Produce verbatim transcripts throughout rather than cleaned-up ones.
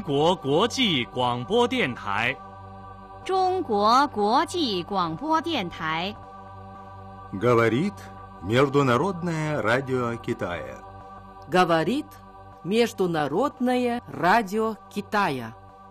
国国际广播电台。 中国国际广播电台。 Говорит Международное радио Китая. Говорит Международное радио Китая.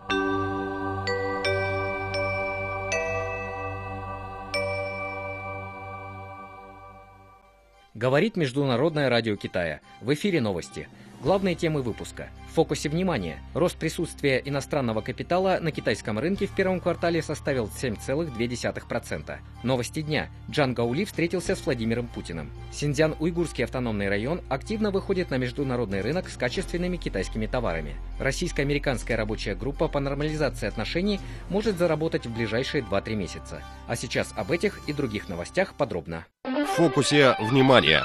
Говорит Международное радио Китая. В эфире новости. Главные темы выпуска. В фокусе внимания. Рост присутствия иностранного капитала на китайском рынке в первом квартале составил семь целых две десятых процента. Новости дня. Чжан Гаоли встретился с Владимиром Путиным. Синьцзян-Уйгурский автономный район активно выходит на международный рынок с качественными китайскими товарами. Российско-американская рабочая группа по нормализации отношений может заработать в ближайшие два-три месяца. А сейчас об этих и других новостях подробно. В фокусе внимания.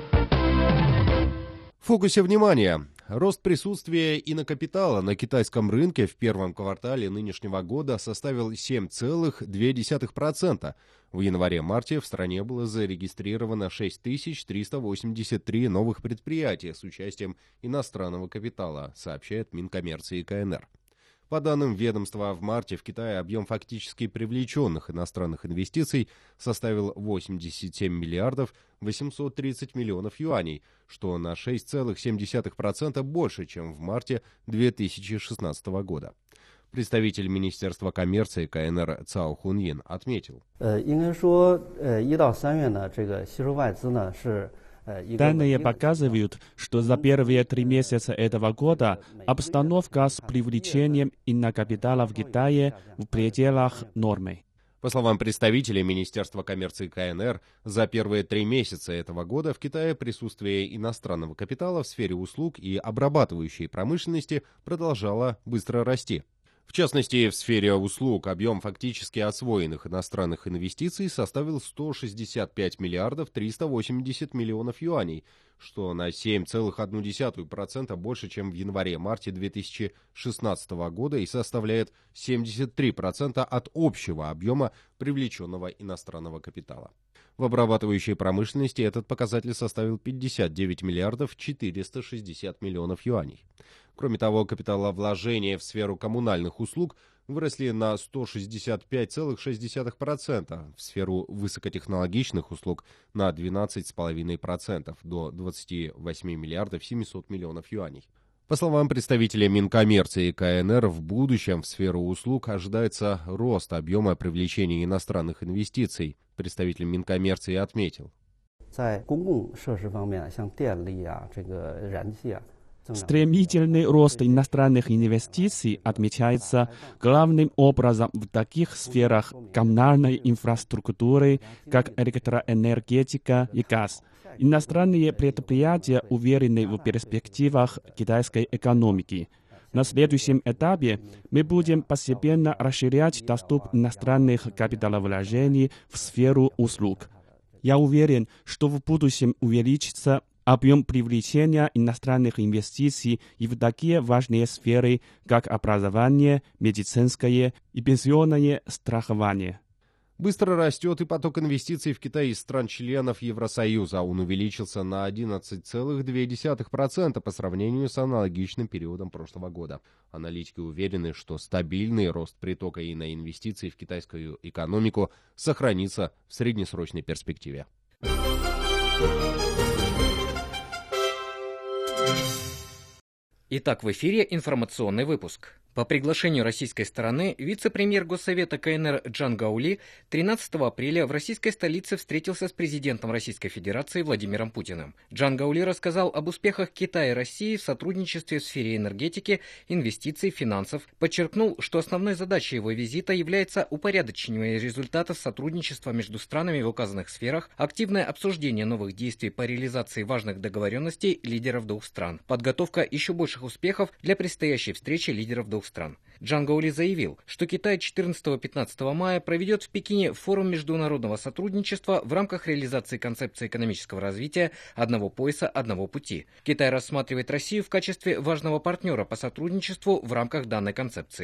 В фокусе внимания. Рост присутствия инокапитала на китайском рынке в первом квартале нынешнего года составил семь целых две десятых процента. В январе-марте в стране было зарегистрировано шесть тысяч триста восемьдесят три новых предприятия с участием иностранного капитала, сообщает Минкоммерции КНР. По данным ведомства, в марте в Китае объем фактически привлеченных иностранных инвестиций составил восемьдесят семь миллиардов восемьсот тридцать миллионов юаней, что на шесть целых семь десятых процента больше, чем в марте две тысячи шестнадцатого года. Представитель Министерства коммерции КНР Цао Хуньин отметил. Данные показывают, что за первые три месяца этого года обстановка с привлечением инокапитала в Китае в пределах нормы. По словам представителя Министерства коммерции КНР, за первые три месяца этого года в Китае присутствие иностранного капитала в сфере услуг и обрабатывающей промышленности продолжало быстро расти. В частности, в сфере услуг объем фактически освоенных иностранных инвестиций составил сто шестьдесят пять миллиардов триста восемьдесят миллионов юаней, что на семь целых одну десятую процента больше, чем в январе-марте две тысячи шестнадцатого года и составляет семьдесят три процента от общего объема привлеченного иностранного капитала. В обрабатывающей промышленности этот показатель составил пятьдесят девять миллиардов четыреста шестьдесят миллионов юаней. Кроме того, капиталовложения в сферу коммунальных услуг выросли на сто шестьдесят пять целых шесть десятых процента, в сферу высокотехнологичных услуг на двенадцать целых пять десятых процента до двадцати восьми миллиардов семисот миллионов юаней. По словам представителя Минкоммерции КНР, в будущем в сферу услуг ожидается рост объема привлечения иностранных инвестиций. Представитель Минкоммерции отметил. Стремительный рост иностранных инвестиций отмечается главным образом в таких сферах коммунальной инфраструктуры, как электроэнергетика и газ. Иностранные предприятия уверены в перспективах китайской экономики. На следующем этапе мы будем постепенно расширять доступ иностранных капиталовложений в сферу услуг. Я уверен, что в будущем увеличится объем привлечения иностранных инвестиций и в такие важные сферы, как образование, медицинское и пенсионное страхование. Быстро растет и поток инвестиций в Китай из стран-членов Евросоюза. Он увеличился на одиннадцать целых две десятых процента по сравнению с аналогичным периодом прошлого года. Аналитики уверены, что стабильный рост притока иноинвестиций в китайскую экономику сохранится в среднесрочной перспективе. Итак, в эфире информационный выпуск. По приглашению российской стороны, вице-премьер Госсовета КНР Чжан Гаоли тринадцатого апреля в российской столице встретился с президентом Российской Федерации Владимиром Путиным. Чжан Гаоли рассказал об успехах Китая и России в сотрудничестве в сфере энергетики, инвестиций, финансов, подчеркнул, что основной задачей его визита является упорядочение результатов сотрудничества между странами в указанных сферах, активное обсуждение новых действий по реализации важных договоренностей лидеров двух стран, подготовка еще больших успехов для предстоящей встречи лидеров двух стран. Чжан Гаоли заявил, что Китай четырнадцатого-пятнадцатого мая проведет в Пекине форум международного сотрудничества в рамках реализации концепции экономического развития «Одного пояса, одного пути». Китай рассматривает Россию в качестве важного партнера по сотрудничеству в рамках данной концепции.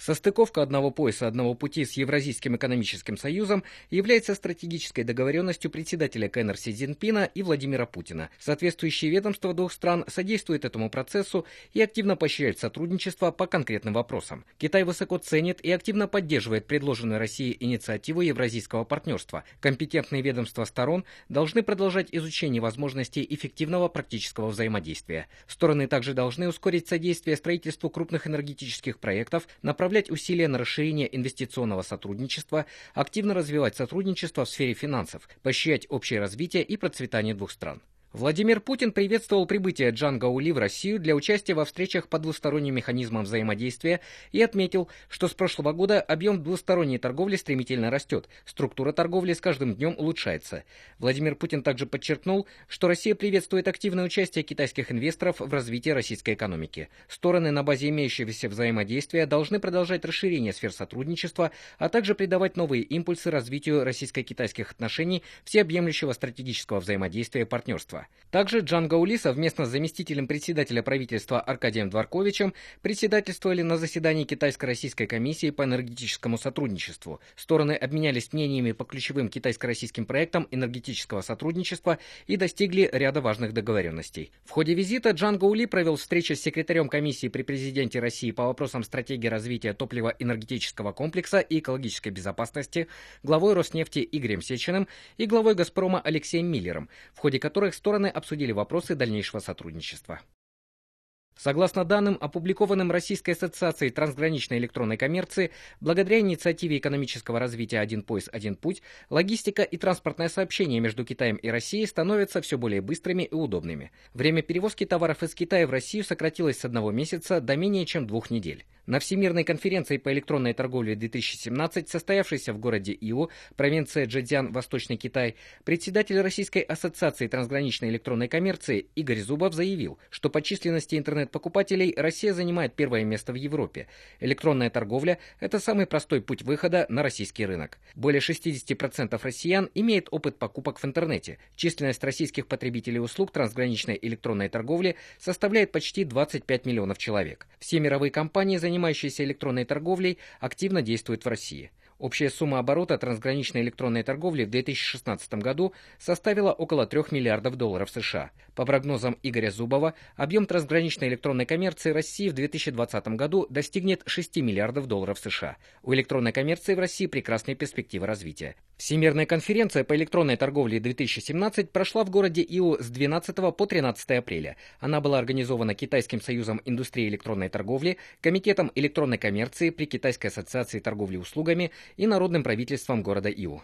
Состыковка одного пояса одного пути с Евразийским экономическим союзом является стратегической договоренностью председателя КНР Си Цзиньпина и Владимира Путина. Соответствующие ведомства двух стран содействуют этому процессу и активно поощряют сотрудничество по конкретным вопросам. Китай высоко ценит и активно поддерживает предложенную Россией инициативу Евразийского партнерства. Компетентные ведомства сторон должны продолжать изучение возможностей эффективного практического взаимодействия. Стороны также должны ускорить содействие строительству крупных энергетических проектов, направлять усилия на расширение инвестиционного сотрудничества, активно развивать сотрудничество в сфере финансов, поощрять общее развитие и процветание двух стран. Владимир Путин приветствовал прибытие Чжан Гаоли в Россию для участия во встречах по двусторонним механизмам взаимодействия и отметил, что с прошлого года объем двусторонней торговли стремительно растет, структура торговли с каждым днем улучшается. Владимир Путин также подчеркнул, что Россия приветствует активное участие китайских инвесторов в развитии российской экономики. Стороны на базе имеющегося взаимодействия должны продолжать расширение сфер сотрудничества, а также придавать новые импульсы развитию российско-китайских отношений, всеобъемлющего стратегического взаимодействия и партнерства. Также Чжан Гаоли совместно с заместителем председателя правительства Аркадием Дворковичем председательствовали на заседании Китайско-российской комиссии по энергетическому сотрудничеству. Стороны обменялись мнениями по ключевым китайско-российским проектам энергетического сотрудничества и достигли ряда важных договоренностей. В ходе визита Чжан Гаоли провел встречу с секретарем комиссии при президенте России по вопросам стратегии развития топливо-энергетического комплекса и экологической безопасности, главой Роснефти Игорем Сечиным и главой Газпрома Алексеем Миллером, в ходе которых стороны обсудили вопросы дальнейшего сотрудничества. Согласно данным, опубликованным Российской ассоциацией трансграничной электронной коммерции, благодаря инициативе экономического развития «Один пояс, один путь», логистика и транспортное сообщение между Китаем и Россией становятся все более быстрыми и удобными. Время перевозки товаров из Китая в Россию сократилось с одного месяца до менее чем двух недель. На Всемирной конференции по электронной торговле две тысячи семнадцать, состоявшейся в городе Иу, провинция Чжэцзян, Восточный Китай, председатель Российской ассоциации трансграничной электронной коммерции Игорь Зубов заявил, что по численности интернет-покупателей Россия занимает первое место в Европе. Электронная торговля – это самый простой путь выхода на российский рынок. Более шестьдесят процентов россиян имеют опыт покупок в интернете. Численность российских потребителей услуг трансграничной электронной торговли составляет почти двадцать пять миллионов человек. Все мировые компании, занимающиеся электронной торговлей, активно действуют в России. Общая сумма оборота трансграничной электронной торговли в две тысячи шестнадцатом году составила около трех миллиардов долларов США. По прогнозам Игоря Зубова, объем трансграничной электронной коммерции России в две тысячи двадцатом году достигнет шести миллиардов долларов США. У электронной коммерции в России прекрасные перспективы развития. Всемирная конференция по электронной торговле две тысячи семнадцать прошла в городе Иу с двенадцатого по тринадцатое апреля. Она была организована Китайским союзом индустрии электронной торговли, Комитетом электронной коммерции при Китайской ассоциации торговли услугами и Народным правительством города Иу.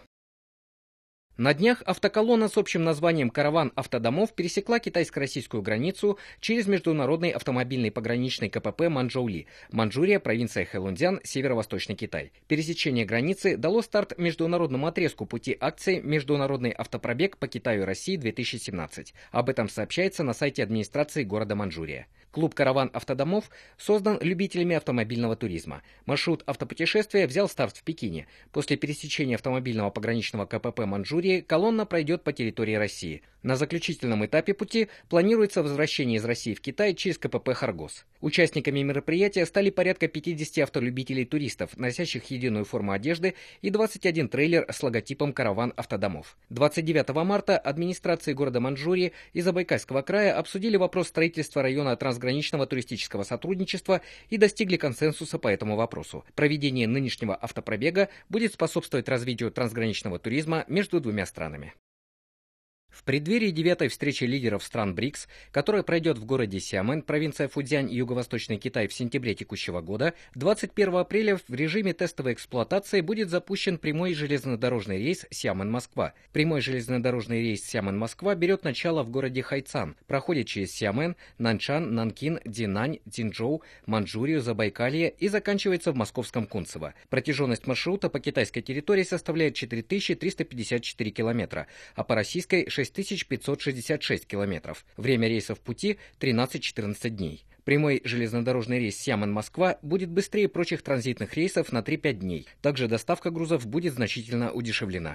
На днях автоколонна с общим названием «Караван автодомов» пересекла китайско-российскую границу через международный автомобильный пограничный ка пэ пэ Манчжоули, Манчжурия, провинция Хэлунцзян, северо-восточный Китай. Пересечение границы дало старт международному отрезку пути акции «Международный автопробег по Китаю и России две тысячи семнадцать». Об этом сообщается на сайте администрации города Манчжурия. Клуб «Караван автодомов» создан любителями автомобильного туризма. Маршрут автопутешествия взял старт в Пекине. После пересечения автомобильного пограничного ка пэ пэ Манчжурии колонна пройдет по территории России. На заключительном этапе пути планируется возвращение из России в Китай через ка пэ пэ Харгос. Участниками мероприятия стали порядка пятидесяти автолюбителей-туристов, носящих единую форму одежды, и двадцать один трейлер с логотипом «Караван автодомов». двадцать девятого марта администрации города Манчжурии и Забайкальского края обсудили вопрос строительства района трансграничного туристического сотрудничества и достигли консенсуса по этому вопросу. Проведение нынешнего автопробега будет способствовать развитию трансграничного туризма между двумя странами. В преддверии девятой встречи лидеров стран БРИКС, которая пройдет в городе Сиамэн, провинция Фудзянь, юго-восточный Китай, в сентябре текущего года, двадцать первого апреля в режиме тестовой эксплуатации будет запущен прямой железнодорожный рейс Сиамэн-Москва. Прямой железнодорожный рейс Сиамэн-Москва берет начало в городе Хайцан, проходит через Сиамэн, Нанчан, Нанкин, Динань, Динчжоу, Манчжурию, Забайкалье и заканчивается в московском Кунцево. Протяженность маршрута по китайской территории составляет четыре тысячи триста пятьдесят четыре километра, а по российской – шесть тысяч пятьсот шестьдесят шесть километров. Время рейсов пути – тринадцать-четырнадцать дней. Прямой железнодорожный рейс Сиамэн-Москва будет быстрее прочих транзитных рейсов на три-пять дней. Также доставка грузов будет значительно удешевлена.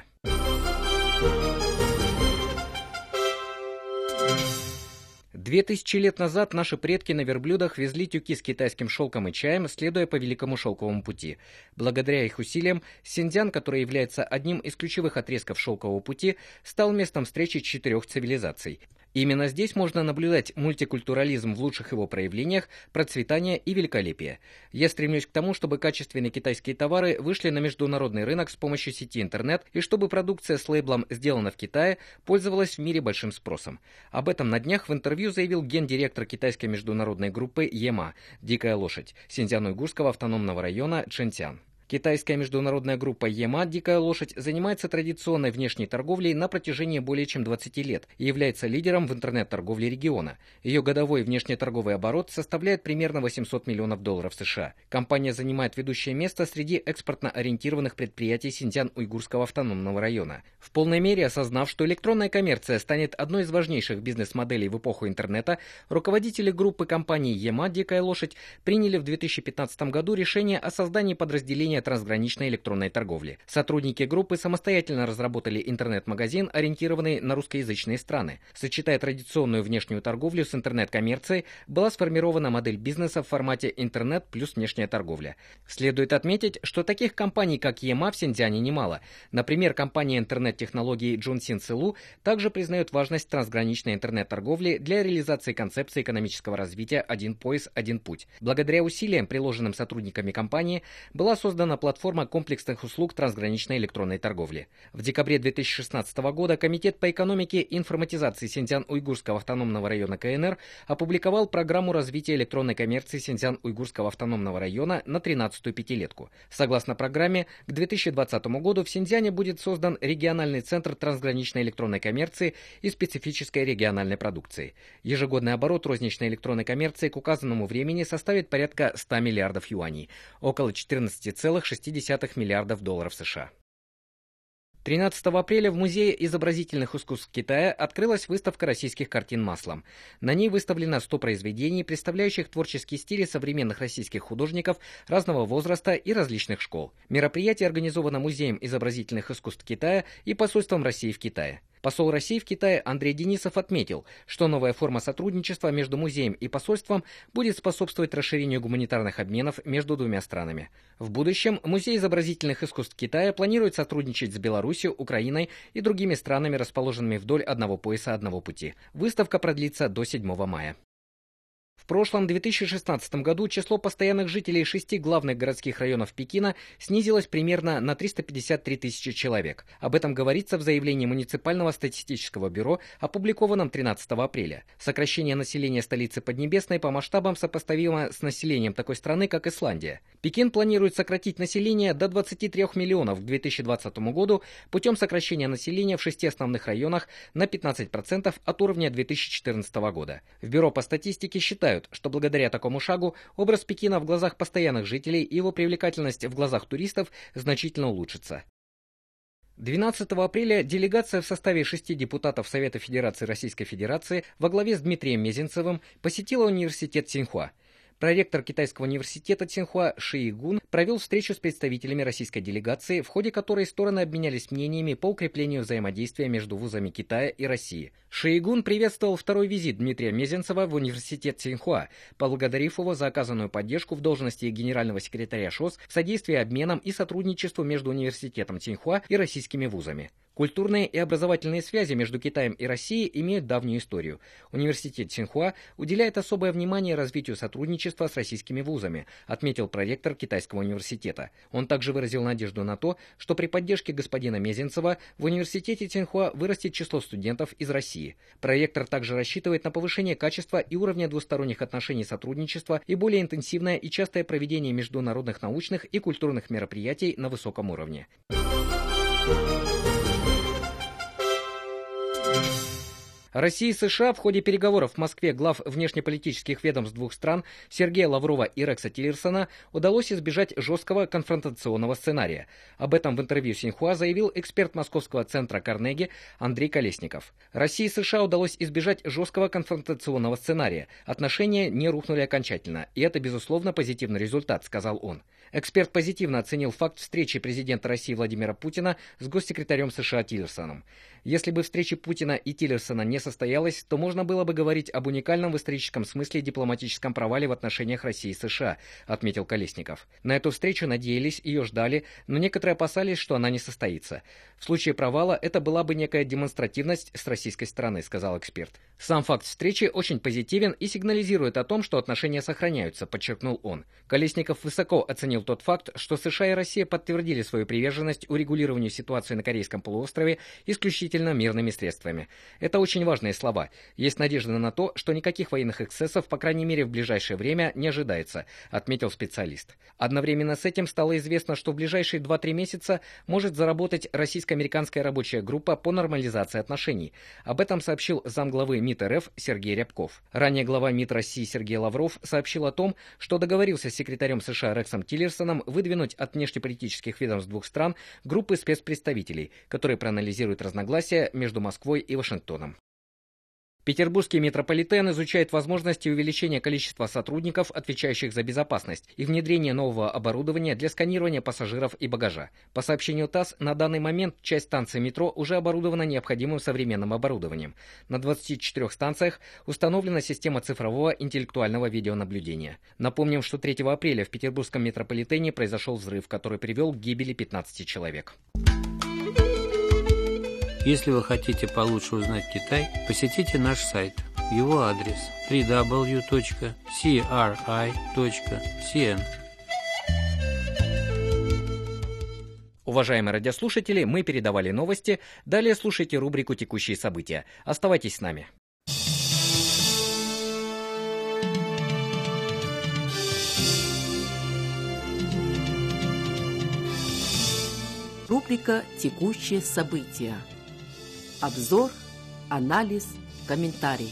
Две тысячи лет назад наши предки на верблюдах везли тюки с китайским шелком и чаем, следуя по Великому шелковому пути. Благодаря их усилиям, Синьцзян, который является одним из ключевых отрезков шелкового пути, стал местом встречи четырех цивилизаций. Именно здесь можно наблюдать мультикультурализм в лучших его проявлениях, процветание и великолепие. Я стремлюсь к тому, чтобы качественные китайские товары вышли на международный рынок с помощью сети интернет и чтобы продукция с лейблом «Сделано в Китае» пользовалась в мире большим спросом. Об этом на днях в интервью заявил гендиректор китайской международной группы ЕМА «Дикая лошадь» Синьцзян-Уйгурского автономного района Чжэнцзян. Китайская международная группа ЕМА «Дикая лошадь» занимается традиционной внешней торговлей на протяжении более чем двадцати лет и является лидером в интернет-торговле региона. Ее годовой внешнеторговый оборот составляет примерно восемьсот миллионов долларов США. Компания занимает ведущее место среди экспортно-ориентированных предприятий Синьцзян-Уйгурского автономного района. В полной мере осознав, что электронная коммерция станет одной из важнейших бизнес-моделей в эпоху интернета, руководители группы компаний ЕМА «Дикая лошадь» приняли в две тысячи пятнадцатом году решение о создании подразделения трансграничной электронной торговли. Сотрудники группы самостоятельно разработали интернет-магазин, ориентированный на русскоязычные страны. Сочетая традиционную внешнюю торговлю с интернет-коммерцией, была сформирована модель бизнеса в формате интернет плюс внешняя торговля. Следует отметить, что таких компаний, как ЕМА, в Синьцзяне немало. Например, компания интернет-технологий Джунсин Силу также признает важность трансграничной интернет-торговли для реализации концепции экономического развития «Один пояс, один путь». Благодаря усилиям, приложенным сотрудниками компании, была создана платформа комплексных услуг трансграничной электронной торговли. В декабре две тысячи шестнадцатого года Комитет по экономике и информатизации Синьцзян-Уйгурского автономного района КНР опубликовал программу развития электронной коммерции Синьцзян-Уйгурского автономного района на тринадцатую пятилетку. Согласно программе, к две тысячи двадцатому году в Синьцзяне будет создан региональный центр трансграничной электронной коммерции и специфической региональной продукции. Ежегодный оборот розничной электронной коммерции к указанному времени составит порядка ста миллиардов юаней, около четырнадцати целых шести десятых миллиардов долларов США. тринадцатого апреля в Музее изобразительных искусств Китая открылась выставка российских картин маслом. На ней выставлено сто произведений, представляющих творческие стили современных российских художников разного возраста и различных школ. Мероприятие организовано Музеем изобразительных искусств Китая и посольством России в Китае. Посол России в Китае Андрей Денисов отметил, что новая форма сотрудничества между музеем и посольством будет способствовать расширению гуманитарных обменов между двумя странами. В будущем Музей изобразительных искусств Китая планирует сотрудничать с Беларусью, Украиной и другими странами, расположенными вдоль одного пояса одного пути. Выставка продлится до седьмого мая. В прошлом две тысячи шестнадцатом году число постоянных жителей шести главных городских районов Пекина снизилось примерно на триста пятьдесят три тысячи человек. Об этом говорится в заявлении муниципального статистического бюро, опубликованном тринадцатого апреля. Сокращение населения столицы Поднебесной по масштабам сопоставимо с населением такой страны, как Исландия. Пекин планирует сократить население до двадцати трёх миллионов к две тысячи двадцатому году путем сокращения населения в шести основных районах на пятнадцать процентов от уровня две тысячи четырнадцатого года. В бюро по статистике считают, что благодаря такому шагу образ Пекина в глазах постоянных жителей и его привлекательность в глазах туристов значительно улучшится. двенадцатого апреля делегация в составе шести депутатов Совета Федерации Российской Федерации во главе с Дмитрием Мезенцевым посетила университет Цинхуа. Проректор китайского университета Цинхуа Ши Игун провел встречу с представителями российской делегации, в ходе которой стороны обменялись мнениями по укреплению взаимодействия между вузами Китая и России. Ши Игун приветствовал второй визит Дмитрия Мезенцева в университет Цинхуа, поблагодарив его за оказанную поддержку в должности генерального секретаря ШОС в содействии обменам и сотрудничеству между университетом Цинхуа и российскими вузами. Культурные и образовательные связи между Китаем и Россией имеют давнюю историю. Университет Цинхуа уделяет особое внимание развитию сотрудничества с российскими вузами, отметил проректор китайского университета. Он также выразил надежду на то, что при поддержке господина Мезенцева в университете Цинхуа вырастет число студентов из России. Проректор также рассчитывает на повышение качества и уровня двусторонних отношений сотрудничества и более интенсивное и частое проведение международных научных и культурных мероприятий на высоком уровне. Россия и США в ходе переговоров в Москве глав внешнеполитических ведомств двух стран Сергея Лаврова и Рекса Тиллерсона удалось избежать жесткого конфронтационного сценария. Об этом в интервью Синьхуа заявил эксперт Московского центра Карнеги Андрей Колесников. России и США удалось избежать жесткого конфронтационного сценария. Отношения не рухнули окончательно, и это, безусловно, позитивный результат, сказал он. Эксперт позитивно оценил факт встречи президента России Владимира Путина с госсекретарем США Тиллерсоном. Если бы встреча Путина и Тиллерсона не состоялась, то можно было бы говорить об уникальном в историческом смысле дипломатическом провале в отношениях России и США, отметил Колесников. На эту встречу надеялись, ее ждали, но некоторые опасались, что она не состоится. В случае провала это была бы некая демонстративность с российской стороны, сказал эксперт. Сам факт встречи очень позитивен и сигнализирует о том, что отношения сохраняются, подчеркнул он. Колесников высоко оценил тот факт, что США и Россия подтвердили свою приверженность урегулированию ситуации на Корейском полуострове исключительно мирными средствами. Это очень важные слова. Есть надежда на то, что никаких военных эксцессов, по крайней мере в ближайшее время, не ожидается, отметил специалист. Одновременно с этим стало известно, что в ближайшие два-три месяца может заработать российско-американская рабочая группа по нормализации отношений. Об этом сообщил замглавы МИД РФ Сергей Рябков. Ранее глава МИД России Сергей Лавров сообщил о том, что договорился с секретарем США Рексом Тиллерсоном выдвинуть от внешнеполитических ведомств двух стран группы спецпредставителей, которые проанализируют разногласия между Москвой и Вашингтоном. Петербургский метрополитен изучает возможности увеличения количества сотрудников, отвечающих за безопасность, и внедрения нового оборудования для сканирования пассажиров и багажа. По сообщению ТАСС, на данный момент часть станций метро уже оборудована необходимым современным оборудованием. На двадцати четырёх станциях установлена система цифрового интеллектуального видеонаблюдения. Напомним, что третьего апреля в Петербургском метрополитене произошел взрыв, который привел к гибели пятнадцати человек. Если вы хотите получше узнать Китай, посетите наш сайт. Его адрес дабл ю дабл ю дабл ю точка си ар ай точка си эн. Уважаемые радиослушатели, мы передавали новости. Далее слушайте рубрику «Текущие события». Оставайтесь с нами. Рубрика «Текущие события». Обзор, анализ, комментарий.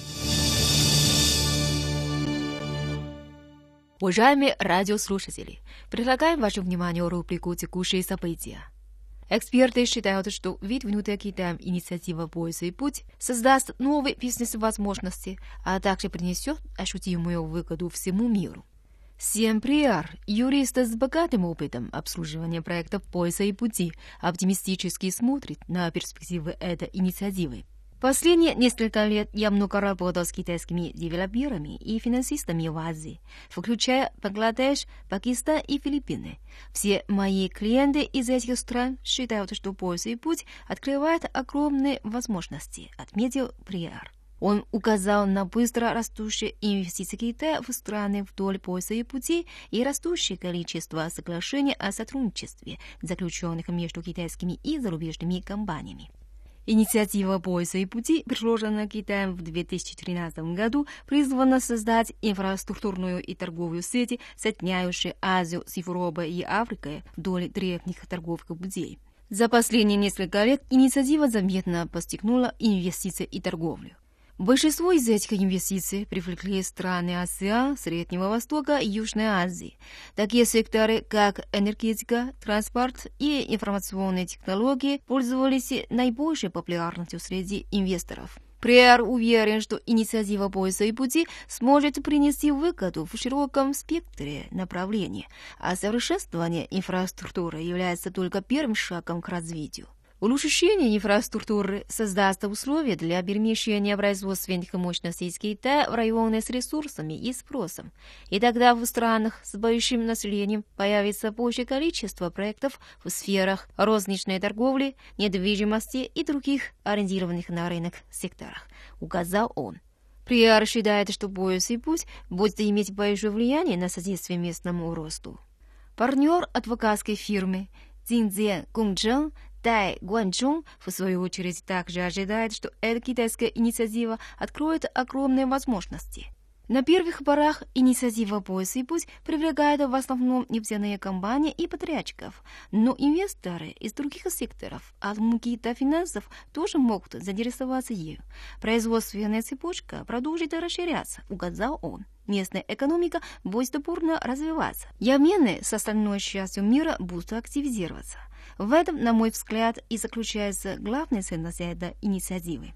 Уважаемые радиослушатели, предлагаем вашему вниманию рубрику «Текущие события». Эксперты считают, что выдвинутая Китаем инициатива «Пояс и путь» создаст новые бизнес-возможности, а также принесет ощутимую выгоду всему миру. Сиэн Приар, юрист с богатым опытом обслуживания проектов «Пояса и пути», оптимистически смотрит на перспективы этой инициативы. Последние несколько лет я много работал с китайскими девелоперами и финансистами в Азии, включая Бангладеш, Пакистан и Филиппины. Все мои клиенты из этих стран считают, что «Пояс и путь» открывает огромные возможности, отметил Приар. Он указал на быстро растущие инвестиции Китая в страны вдоль пояса и пути и растущее количество соглашений о сотрудничестве, заключенных между китайскими и зарубежными компаниями. Инициатива «Пояса и пути», предложенная Китаем в две тысячи тринадцатом году, призвана создать инфраструктурную и торговую сеть, соединяющую Азию с Европой и Африкой вдоль древних торговых путей. За последние несколько лет инициатива заметно постигнула инвестиции и торговлю. Большинство из этих инвестиций привлекли страны АСЕАН, Среднего Востока и Южной Азии. Такие секторы, как энергетика, транспорт и информационные технологии, пользовались наибольшей популярностью среди инвесторов. Приар уверен, что инициатива «Пояса и пути» сможет принести выгоду в широком спектре направлений, а совершенствование инфраструктуры является только первым шагом к развитию. Улучшение инфраструктуры создаст условия для перемещения производственных мощностей из Китая в районы с ресурсами и спросом. И тогда в странах с большим населением появится большее количество проектов в сферах розничной торговли, недвижимости и других ориентированных на рынок секторах, указал он. Приар считает, что «Пояс и путь» будет иметь большое влияние на содействие местному росту. Партнер адвокатской фирмы Цзиньцзян Гунгчжэн Тай Гуанчжун, в свою очередь, также ожидает, что эта китайская инициатива откроет огромные возможности. На первых порах инициатива «Пояс и путь» привлекает в основном нефтяные компании и подрядчиков, но инвесторы из других секторов, от муки до финансов, тоже могут заинтересоваться ею. Производственная цепочка продолжит расширяться, указал он. Местная экономика будет бурно развиваться. И обмены с остальной частью мира будут активизироваться. В этом, на мой взгляд, и заключается главная ценность этой инициативы.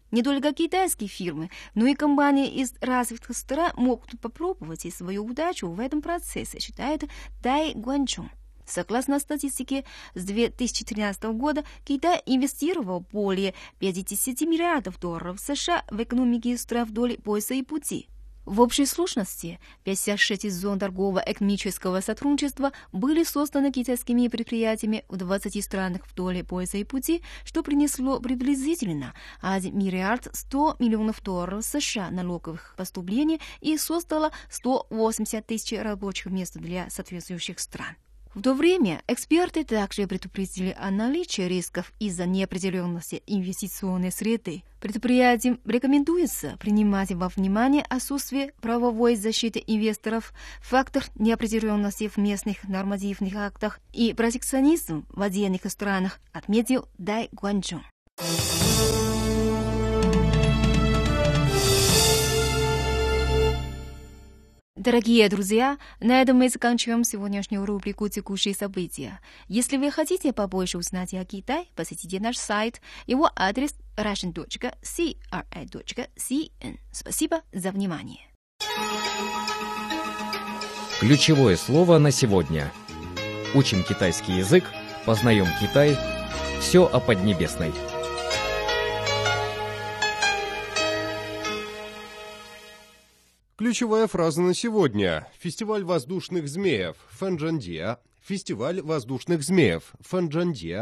Не только китайские фирмы, но и компании из развитых стран могут попробовать и свою удачу в этом процессе, считает Дай Гуанчжун. Согласно статистике, с две тысячи тринадцатого года Китай инвестировал более пятьдесят миллиардов долларов США в экономике стран вдоль пояса и пути. В общей сложности пятьдесят шесть зон торгово-экономического сотрудничества были созданы китайскими предприятиями в двадцати странах вдоль пояса и пути, что принесло приблизительно один миллиард сто миллионов долларов США налоговых поступлений и создало сто восемьдесят тысяч рабочих мест для соответствующих стран. В то время эксперты также предупредили о наличии рисков из-за неопределенности инвестиционной среды. Предприятиям рекомендуется принимать во внимание отсутствие правовой защиты инвесторов, фактор неопределенности в местных нормативных актах и протекционизм в отдельных странах, отметил Дай Гуанчжун. Дорогие друзья, на этом мы заканчиваем сегодняшнюю рубрику «Текущие события». Если вы хотите побольше узнать о Китае, посетите наш сайт. Его адрес russian точка си ар ай точка си эн. Спасибо за внимание. Ключевое слово на сегодня. Учим китайский язык, познаем Китай. Все о Поднебесной. Ключевая фраза на сегодня. Фестиваль воздушных змеев Фэнчжэнди. Фестиваль воздушных змеев Фэнчжэнди.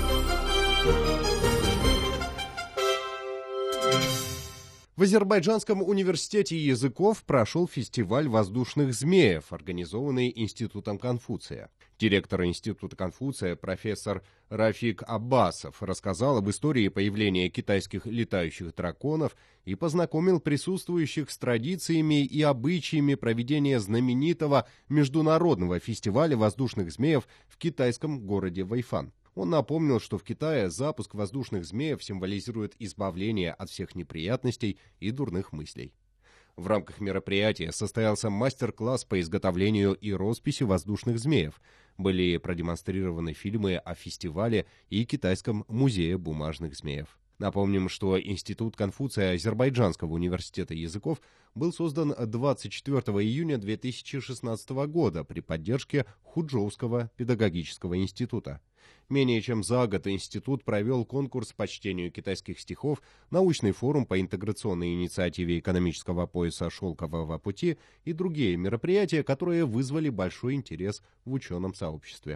В Азербайджанском университете языков прошел фестиваль воздушных змеев, организованный Институтом Конфуция. Директор Института Конфуция профессор Рафик Аббасов рассказал об истории появления китайских летающих драконов и познакомил присутствующих с традициями и обычаями проведения знаменитого международного фестиваля воздушных змеев в китайском городе Вэйфан. Он напомнил, что в Китае запуск воздушных змеев символизирует избавление от всех неприятностей и дурных мыслей. В рамках мероприятия состоялся мастер-класс по изготовлению и росписи воздушных змеев. Были продемонстрированы фильмы о фестивале и Китайском музее бумажных змеев. Напомним, что Институт Конфуция Азербайджанского университета языков был создан двадцать четвёртого июня две тысячи шестнадцатого года при поддержке Худжоуского педагогического института. Менее чем за год институт провел конкурс по чтению китайских стихов, научный форум по интеграционной инициативе экономического пояса «Шелкового пути» и другие мероприятия, которые вызвали большой интерес в ученом сообществе.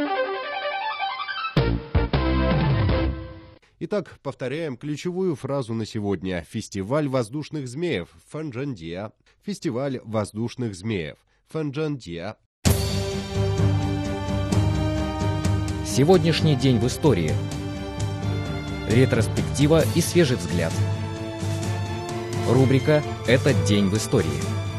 Итак, повторяем ключевую фразу на сегодня. Фестиваль воздушных змеев Фэнчжэнди. Фестиваль воздушных змеев Фэнчжэнди. Сегодняшний день в истории. Ретроспектива и свежий взгляд. Рубрика «Этот день в истории».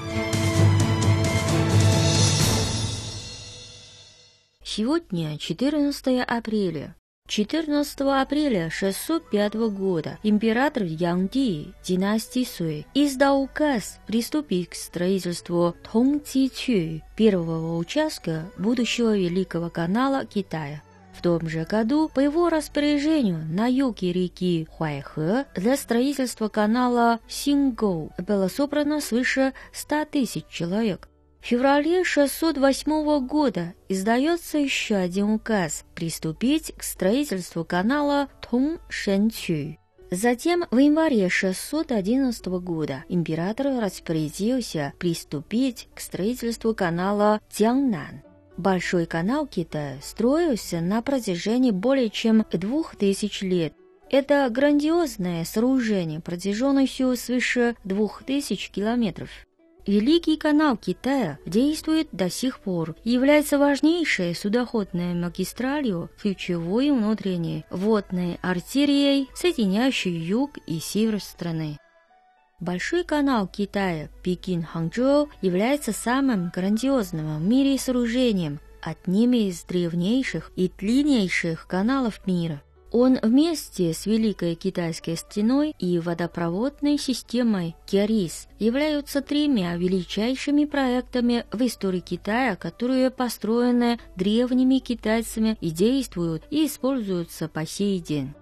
Сегодня четырнадцатое апреля. четырнадцатого апреля шестьсот пятого года император Янди, династии Суй, издал указ приступить к строительству Тонцичу, первого участка будущего Великого канала Китая. В том же году по его распоряжению на юге реки Хуайхэ для строительства канала Сингоу было собрано свыше ста тысяч человек. В феврале шестьсот восьмого года издается еще один указ приступить к строительству канала Тоншэнчу. Затем в январе шестьсот одиннадцатого года император распорядился приступить к строительству канала Цзяннан. Большой канал Китая строился на протяжении более чем двух тысяч лет. Это грандиозное сооружение протяженностью свыше двух тысяч километров. Великий канал Китая действует до сих пор и является важнейшей судоходной магистралью, ключевой внутренней водной артерией, соединяющей юг и север страны. Большой канал Китая Пекин-Ханчжоу является самым грандиозным в мире сооружением, одним из древнейших и длиннейших каналов мира. Он вместе с Великой Китайской стеной и водопроводной системой Киарис являются тремя величайшими проектами в истории Китая, которые построены древними китайцами и действуют и используются по сей день.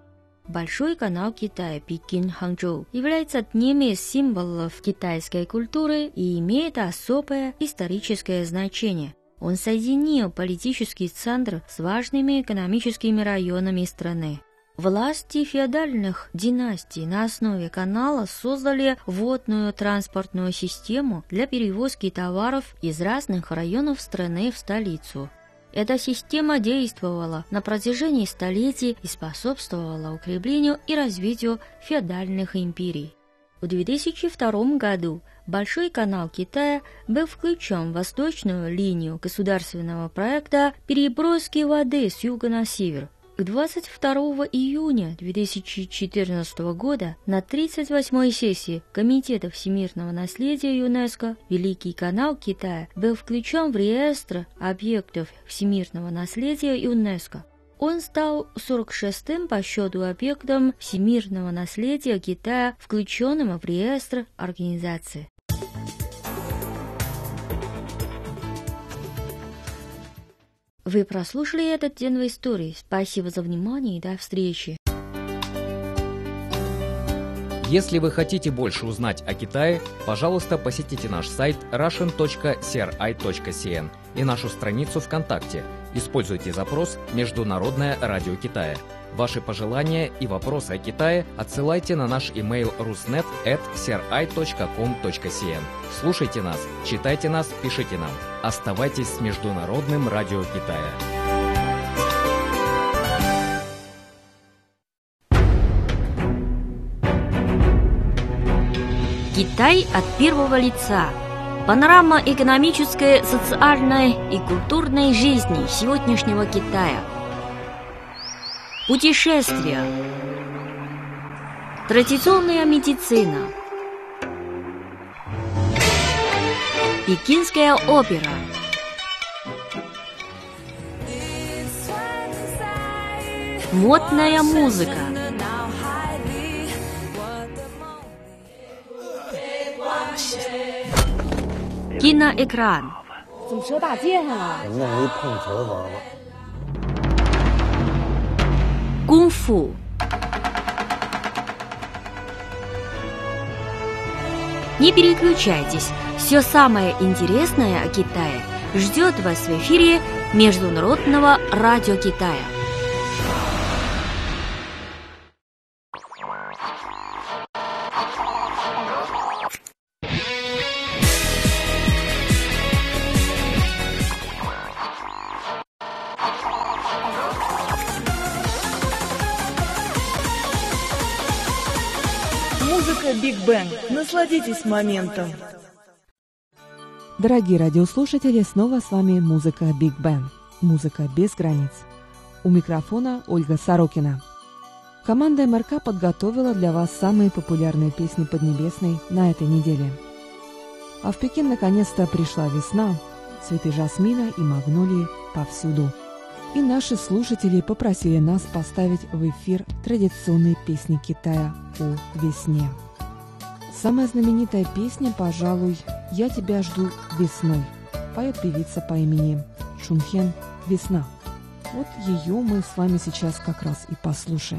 Большой канал Китая Пекин-Ханчжоу является одним из символов китайской культуры и имеет особое историческое значение. Он соединил политический центр с важными экономическими районами страны. Власти феодальных династий на основе канала создали водную транспортную систему для перевозки товаров из разных районов страны в столицу. Эта система действовала на протяжении столетий и способствовала укреплению и развитию феодальных империй. В две тысячи втором году Большой канал Китая был включен в восточную линию государственного проекта переброски воды с юга на север. К двадцать второго июня две тысячи четырнадцатого года на тридцать восьмой сессии Комитета всемирного наследия ЮНЕСКО Великий канал Китая был включен в реестр объектов всемирного наследия ЮНЕСКО. Он стал сорок шестым по счету объектом всемирного наследия Китая, включенным в реестр организации. Вы прослушали этот день в истории. Спасибо за внимание и до встречи. Если вы хотите больше узнать о Китае, пожалуйста, посетите наш сайт russian точка си эр ай точка си эн и нашу страницу ВКонтакте. Используйте запрос «Международное радио Китая». Ваши пожелания и вопросы о Китае отсылайте на наш имейл rusnet at си эр ай точка ком точка си эн. Слушайте нас, читайте нас, пишите нам. Оставайтесь с Международным радио Китая. Китай от первого лица. Панорама экономической, социальной и культурной жизни сегодняшнего Китая. Путешествия. Традиционная медицина. Пекинская опера. Модная музыка. Киноэкран. Кунг-фу. Не переключайтесь, все самое интересное о Китае ждет вас в эфире Международного радио Китая. Музыка Биг Бен. Насладитесь моментом. Дорогие радиослушатели, снова с вами музыка Биг Бен. Музыка без границ. У микрофона Ольга Сорокина. Команда эм эр ка подготовила для вас самые популярные песни Поднебесной на этой неделе. А в Пекин наконец-то пришла весна, цветы жасмина и магнолии повсюду. И наши слушатели попросили нас поставить в эфир традиционные песни Китая о весне. Самая знаменитая песня, пожалуй, «Я тебя жду весной», поет певица по имени Чунхен «Весна». Вот ее мы с вами сейчас как раз и послушаем.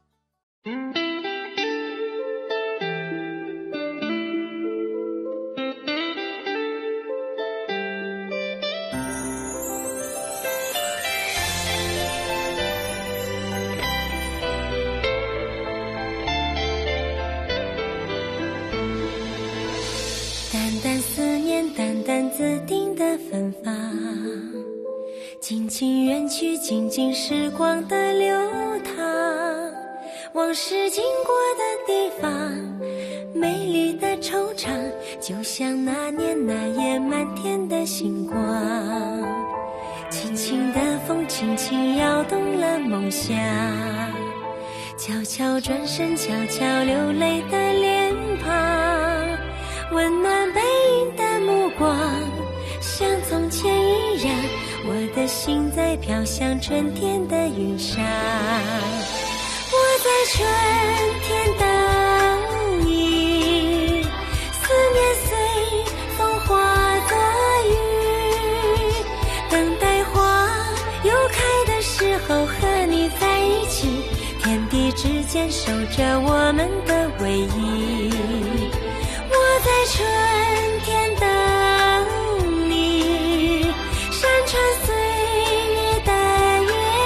静静时光的流淌，往事经过的地方，美丽的惆怅，就像那年那夜满天的星光。轻轻的风，轻轻摇动了梦想，悄悄转身，悄悄流泪的脸庞，温暖背影的目光，像从前一样。我的心在飘向春天的云上，我在春天等你，思念随风化作雨，等待花又开的时候和你在一起，天地之间守着我们的唯一。我在春天等你，山川岁月的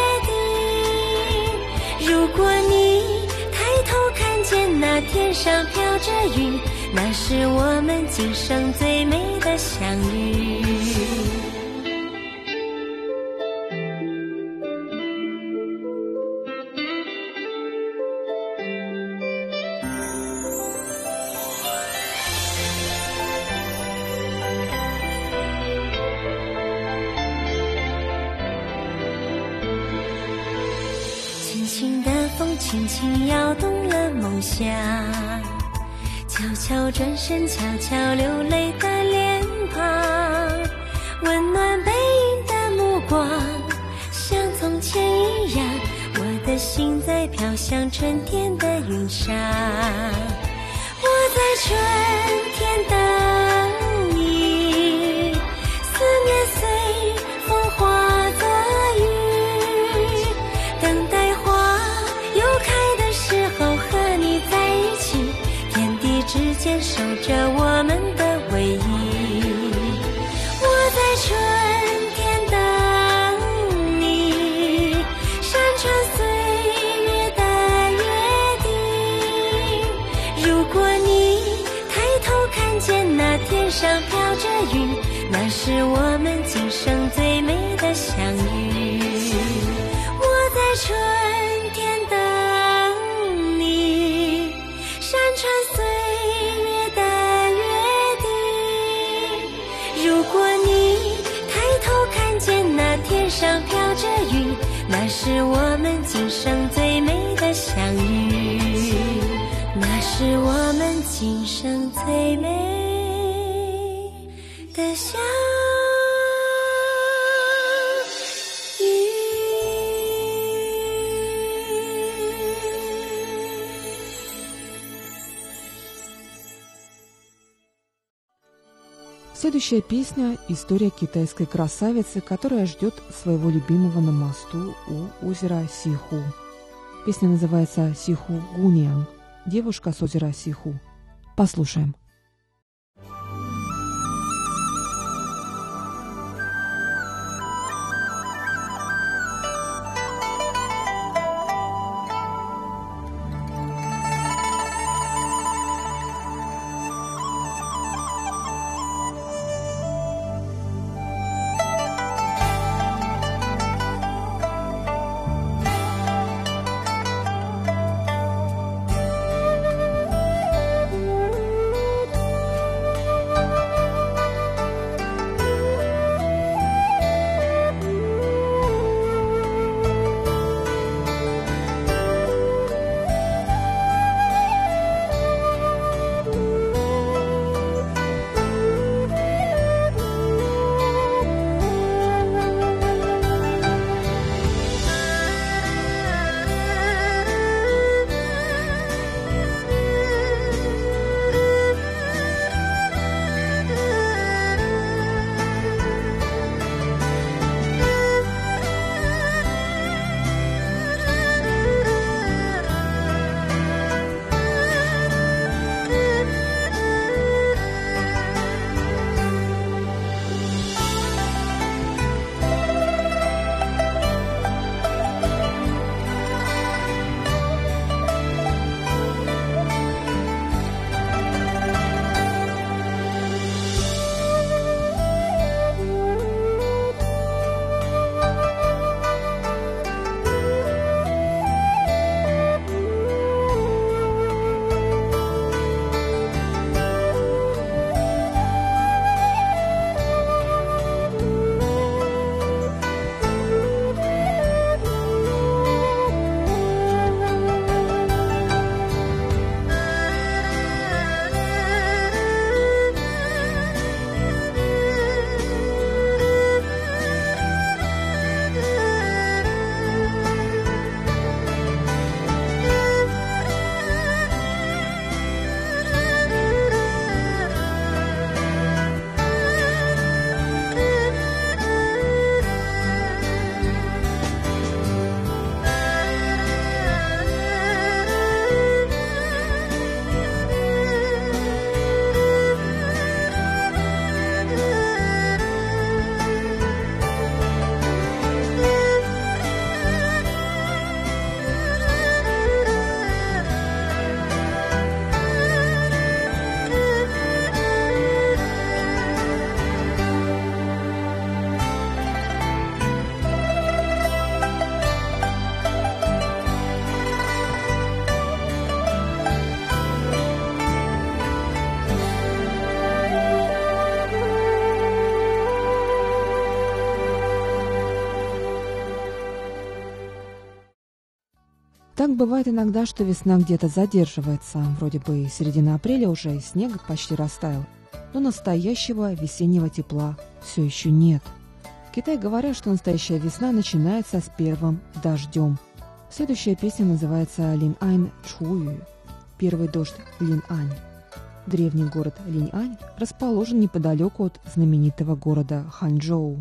约定。如果你抬头看见那天上飘着云，那是我们今生最美的相遇。轻轻的风，轻轻摇动了梦想，悄悄转身，悄悄流泪的脸庞，温暖背影的目光，像从前一样，我的心在飘向春天的云上。我在春天等你，思念随风化作雨，等待花又开的时候和你在一起，天地之间守着我们的唯一。我在春天等你，山川岁月的约定。如果你抬头看见那天上飘着云，那是我们今生最美的相遇。我在春天等你，山川岁月的约定。如果你抬头看见那天上飘着云，那是我们今生最美的相遇，那是我们今生最美的相遇。 Следующая песня – история китайской красавицы, которая ждет своего любимого на мосту у озера Сиху. Песня называется «Сиху Гуниан» – «Девушка с озера Сиху». Послушаем. Так бывает иногда, что весна где-то задерживается. Вроде бы середина апреля уже, и снег почти растаял. Но настоящего весеннего тепла все еще нет. В Китае говорят, что настоящая весна начинается с первым дождем. Следующая песня называется «Линьань Чую» – «Первый дождь в Линьань». Древний город Линьань расположен неподалеку от знаменитого города Ханчжоу.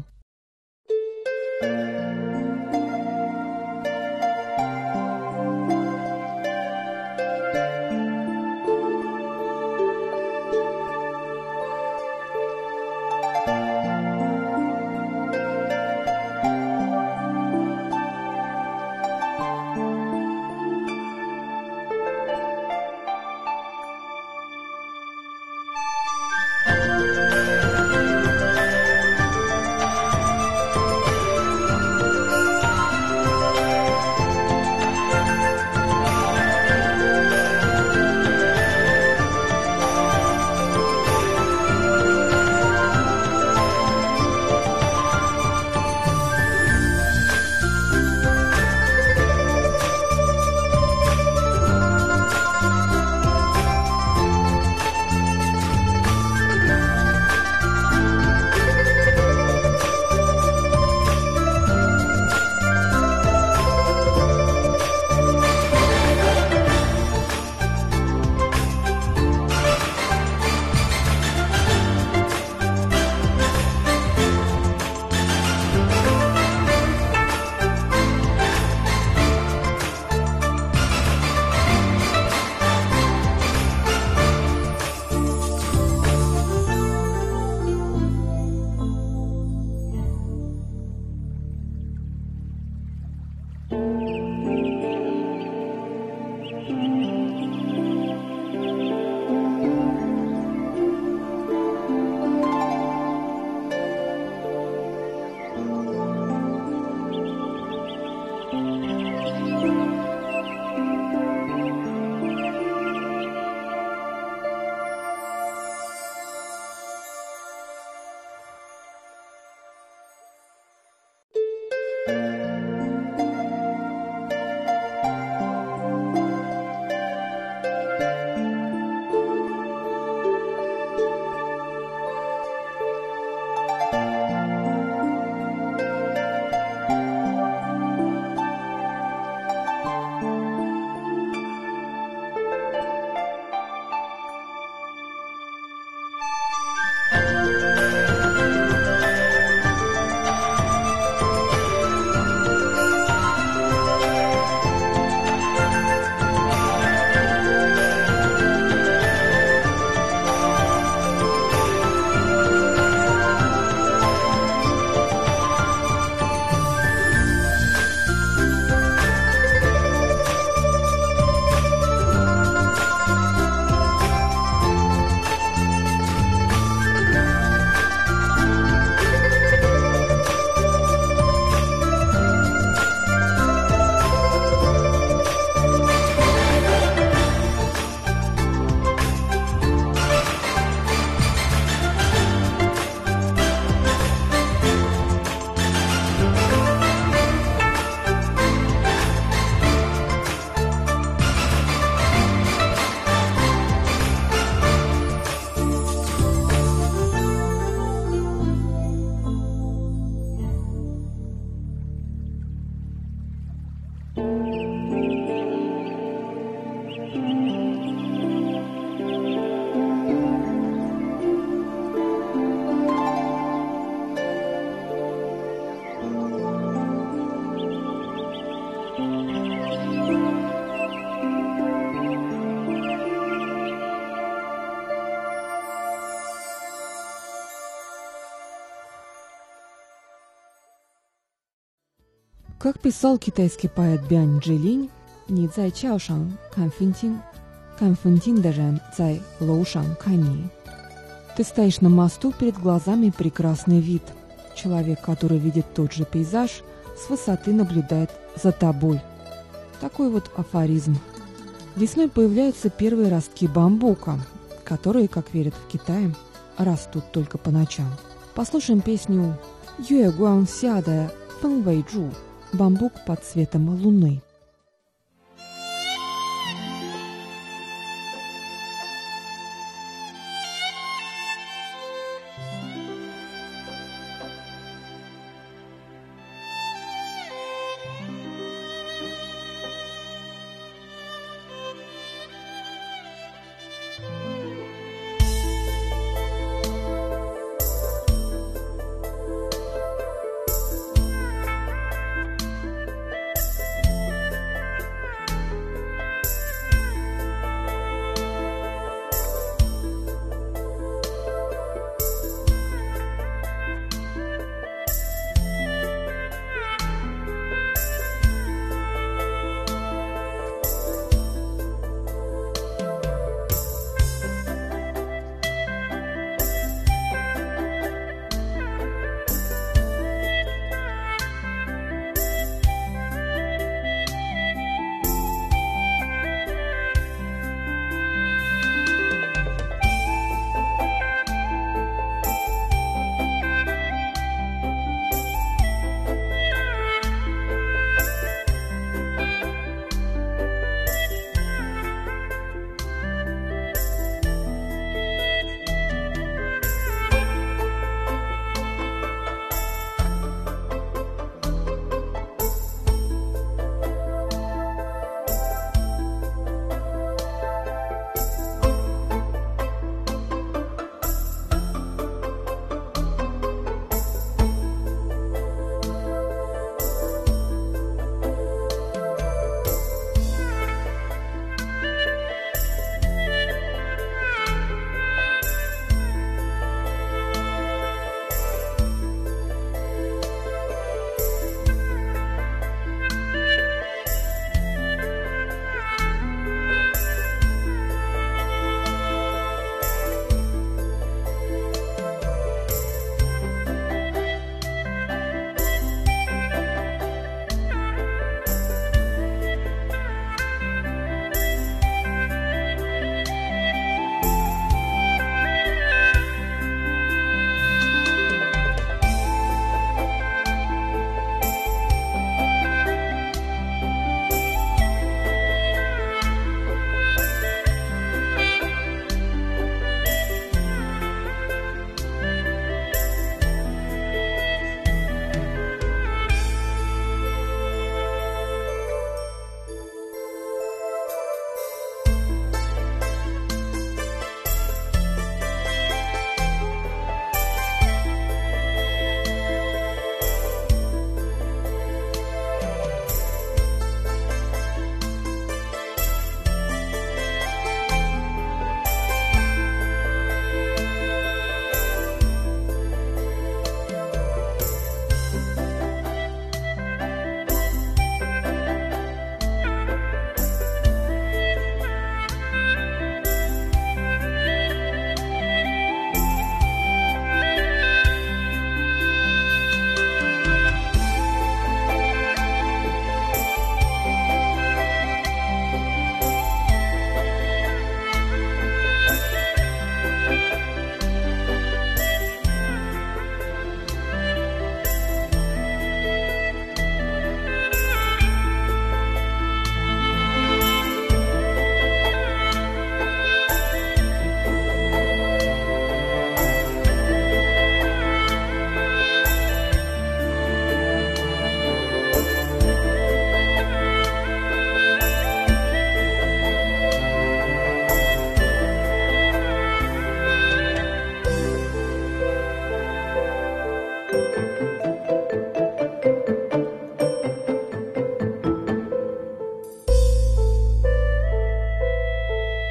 Как писал китайский поэт Бянь Джилинь, «Ни цай чао шан кан фэн тин, кан фэн тин де рэн цай лоу шан кан ни». Ты стоишь на мосту, перед глазами прекрасный вид. Человек, который видит тот же пейзаж, с высоты наблюдает за тобой. Такой вот афоризм. Весной появляются первые ростки бамбука, которые, как верят в Китае, растут только по ночам. Послушаем песню «Юэ гуан ся де фэн вэй чжу» «Бамбук под цветом луны».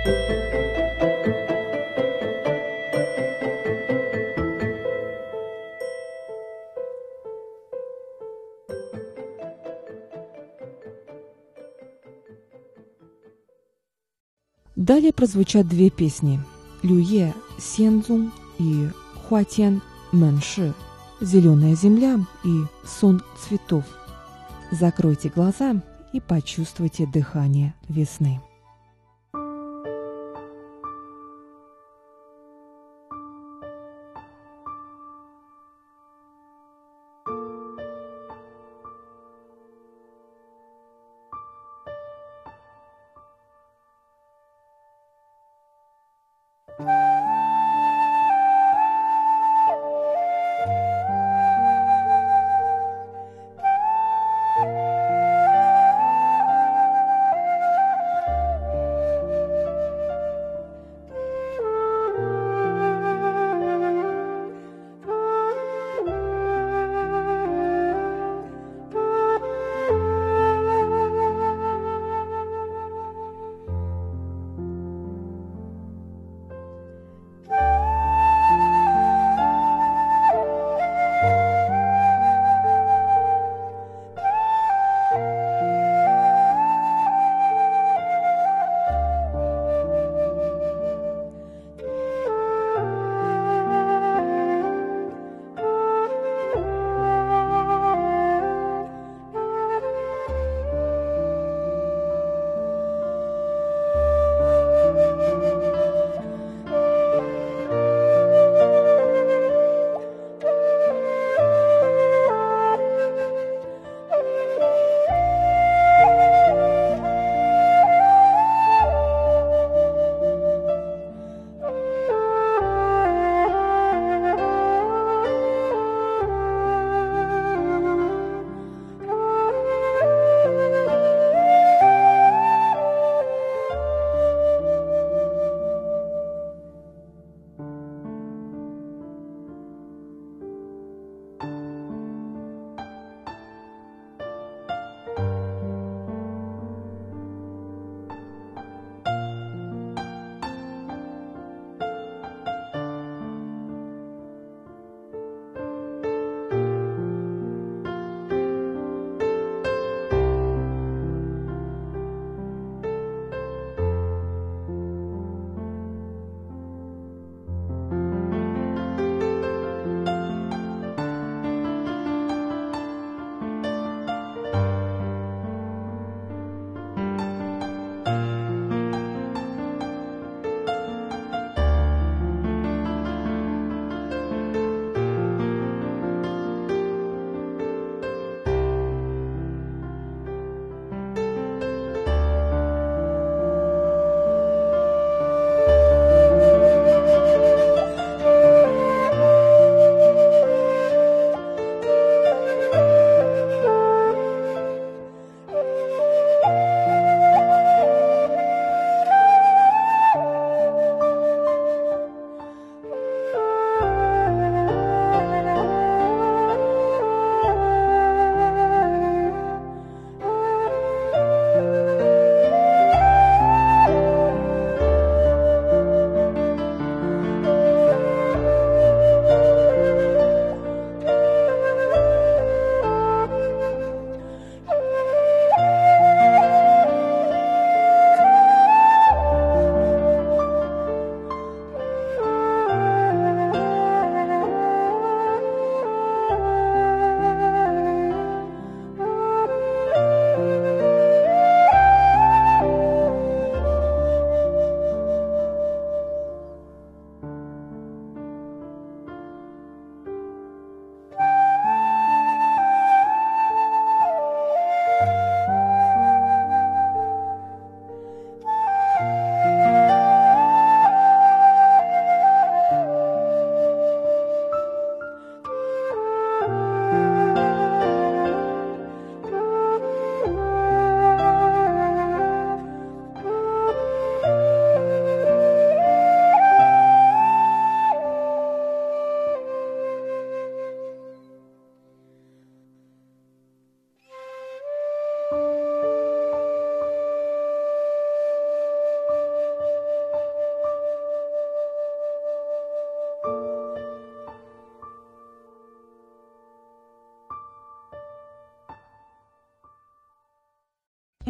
Далее прозвучат две песни «Люе Сензун» и «Хуатян Мэнши» «Зеленая земля» и «Сон цветов». Закройте глаза и почувствуйте дыхание весны.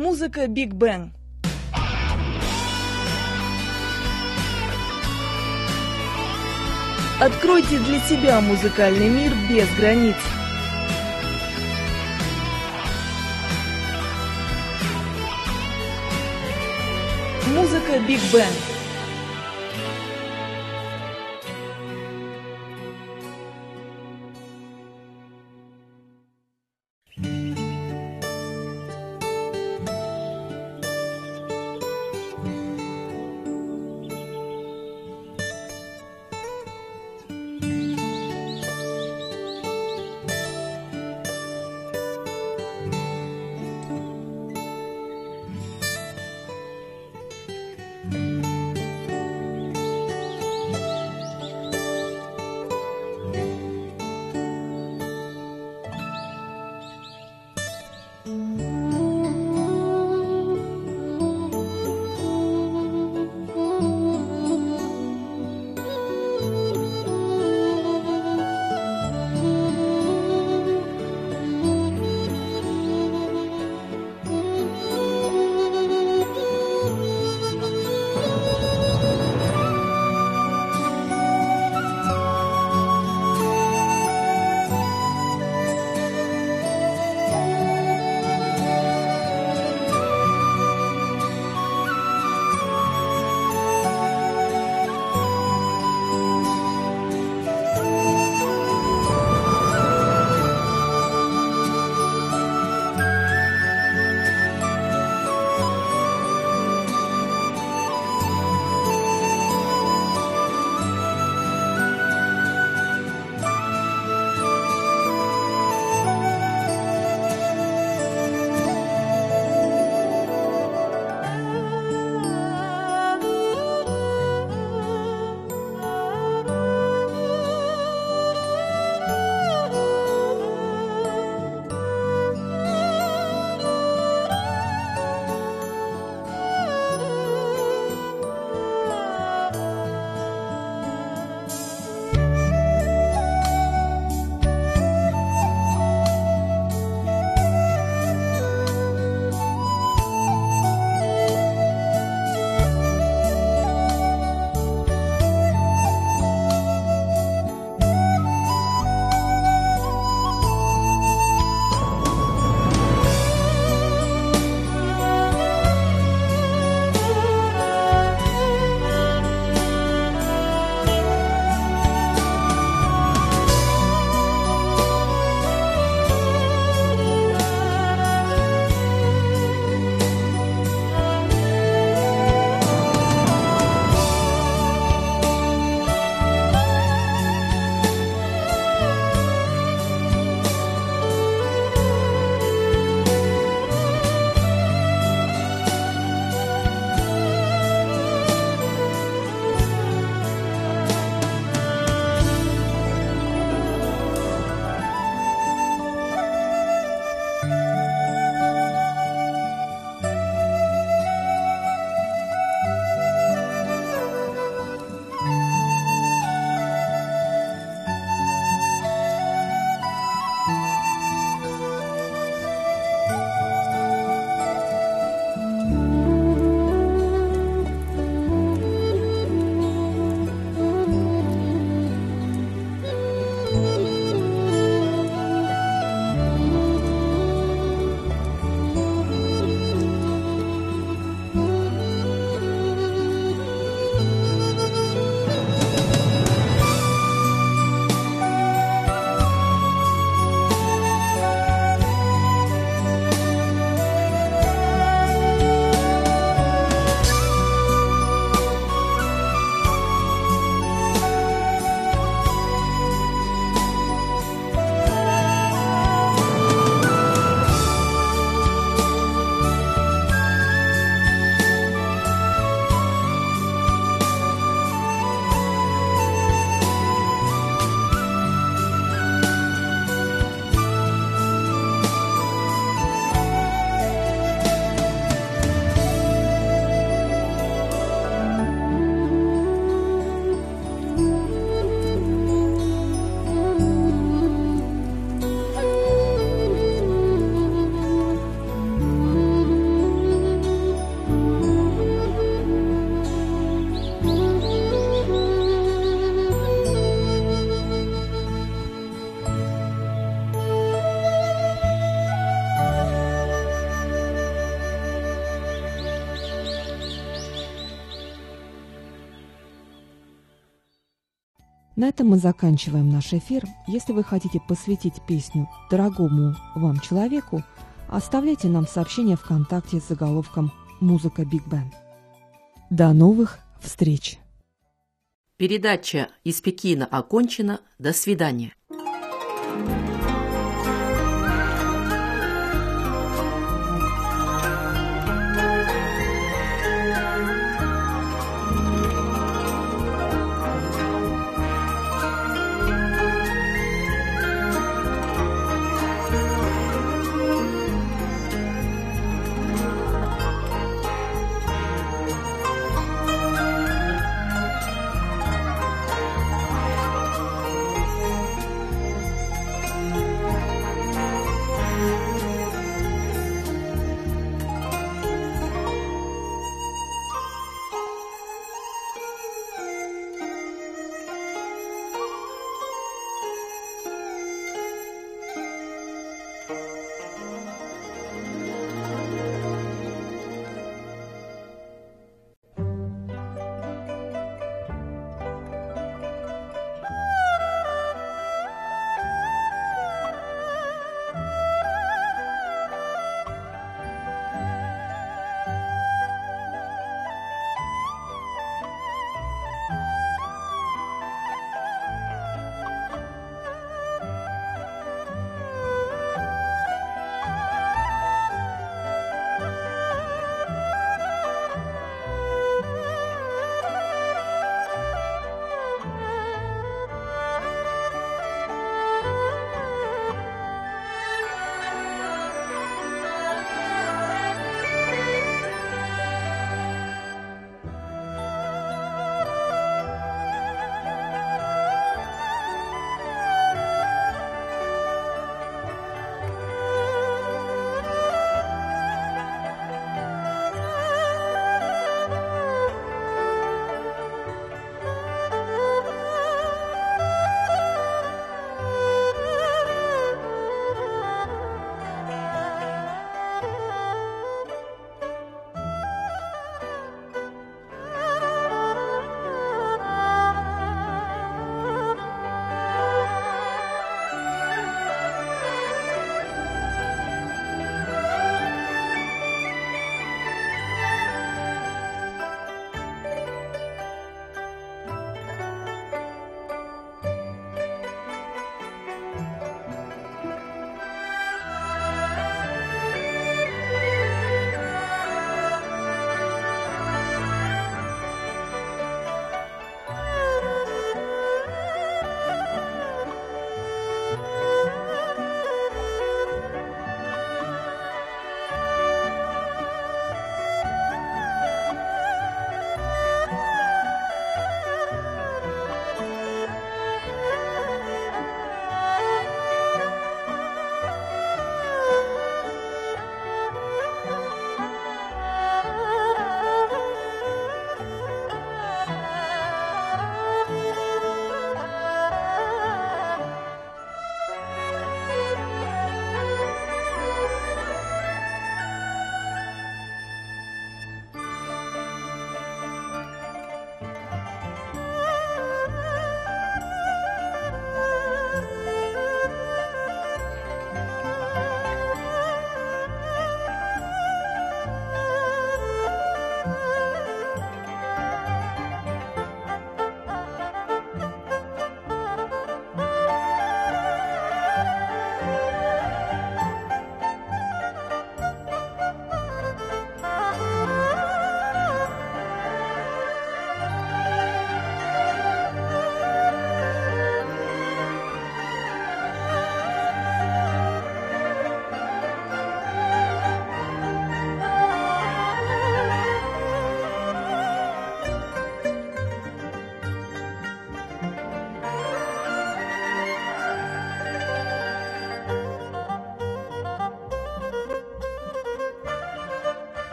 Музыка Биг Бен. Откройте для себя музыкальный мир без границ. Музыка Биг Бен. На этом мы заканчиваем наш эфир. Если вы хотите посвятить песню дорогому вам человеку, оставляйте нам сообщение ВКонтакте с заголовком «Музыка Биг Бен». До новых встреч! Передача из Пекина окончена. До свидания.